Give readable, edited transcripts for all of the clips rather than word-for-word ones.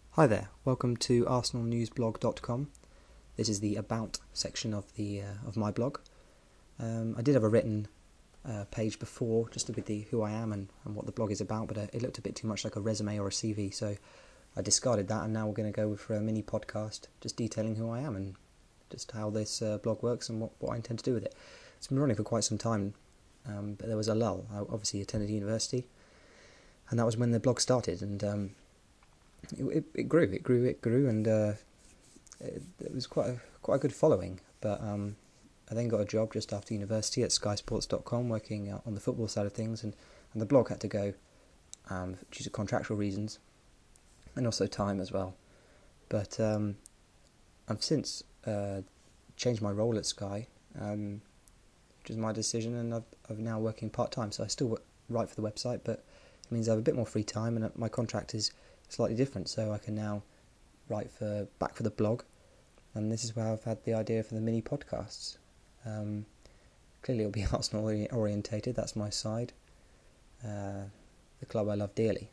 Hi there, welcome to arsenalnewsblog.com. This is the About section of my blog. I did have a written page before, just with the who I am and what the blog is about, but it looked a bit too much like a resume or a CV, so I discarded that, and now we're going to go for a mini podcast just detailing who I am and just how this blog works and what I intend to do with it. It's been running for quite some time, but there was a lull. I obviously attended university, and that was when the blog started, and it grew, and it was quite a good following. But I then got a job just after university at SkySports.com, working on the football side of things, and the blog had to go due to contractual reasons, and also time as well. But I've since changed my role at Sky, which is my decision, and I'm now working part-time, so I still write for the website, but it means I have a bit more free time, and my contract is slightly different, so I can now write back for the blog, and this is where I've had the idea for the mini podcasts. Clearly it'll be Arsenal orientated, that's my side, the club I love dearly.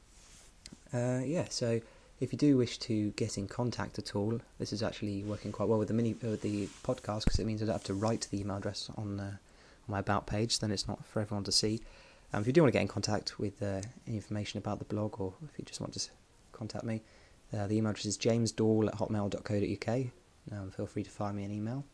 So if you do wish to get in contact at all, this is actually working quite well with the podcast, because it means I don't have to write the email address on my about page, then it's not for everyone to see. If you do want to get in contact with any information about the blog, or if you just want to contact me, the email address is jamesdawl@hotmail.co.uk. Feel free to fire me an email.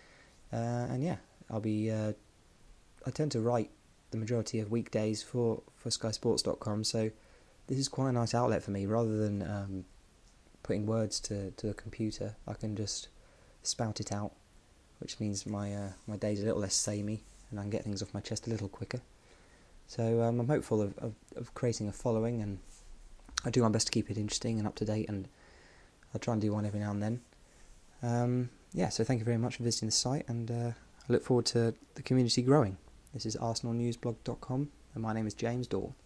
I tend to write the majority of weekdays for SkySports.com, so this is quite a nice outlet for me. Rather than putting words to a computer, I can just spout it out, which means my day's a little less samey, and I can get things off my chest a little quicker. So I'm hopeful of creating a following, and I do my best to keep it interesting and up to date, and I'll try and do one every now and then. So thank you very much for visiting the site, and I look forward to the community growing. This is arsenalnewsblog.com, and my name is James Dawl.